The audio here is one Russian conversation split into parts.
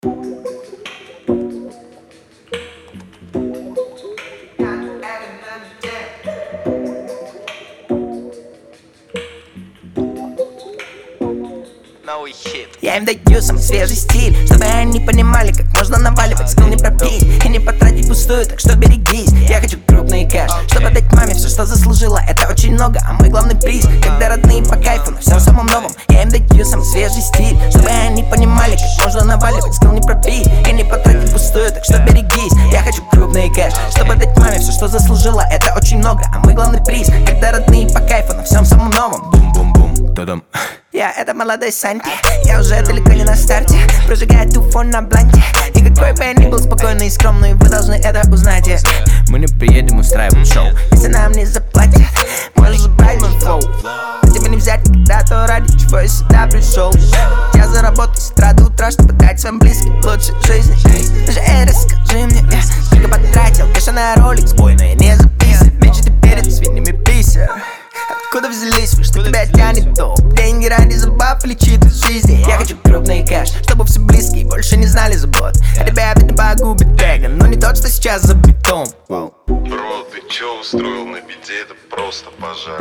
Я им даю самый свежий стиль, чтобы они понимали, как можно наваливать, скилл не пропить и не потратить пустую, так что берегись. Я хочу крупный кэш, чтобы дать маме все, что заслужила. Это очень много, а мой главный приз, когда родные по кайфу на всем самом новом. Я им даю самый свежий стиль, чтобы они понимали, как можно наваливать, скилл не пропить и не потратить пустую, так что берегись. Я хочу крупный кэш, чтобы дать маме все, что заслужила. Это очень много, а мой главный приз, когда родные по кайфу на всем самом новом. Бум-бум-бум, та-дам. Я это молодой Санти, я уже далеко не на старте, прожигаю туфон на бланте. И какой бы я ни был спокойный и скромный, вы должны это узнать. Мы не приедем устраивать шоу, если нам не заплатят. Можешь забрать мой флоу, тебя не взять никогда, то ради чего я сюда пришел. Я заработаю с утра до утра, чтобы дать своим близким лучшей жизни. Даже расскажи мне, сколько потратил кэша на ролик сбой, но я не записываю. Меньше ты перед свиньями пися. Откуда взялись вы, что тебя тянет то? Деньги ради забав или чьи-то жизни. Я хочу крупный кэш, чтобы все близкие больше не знали забот. А тебя видно погубит Теган, но не тот, что сейчас за битом. Бро, ты чё устроил на беде? Это просто пожар.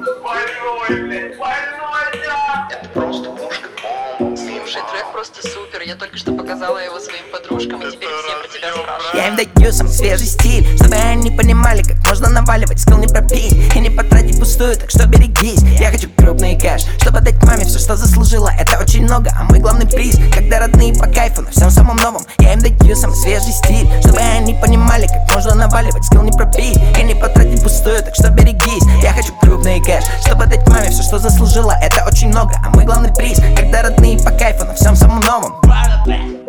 Это просто пушка. Слушай, трек просто супер. Я только что показала его своим подружкам, и теперь все про тебя спрашивают. Я им даю самый свежий стиль, чтобы они понимали, как можно наваливать, скилл не пропить и не потратить пустую, так что берегись. Я хочу крупный кэш, чтобы дать маме все, что заслужила. Это очень много, а мой главный приз, когда родные по кайфу на всем самом новом. Я им даю самый свежий стиль, чтобы они понимали, как можно наваливать, скилл не пропить и не потратить пустую, так что берегись. Я хочу крупный кэш, чтобы дать маме все, что заслужила. Это очень много, а мой главный приз, когда родные по кайфу на всем самом новом.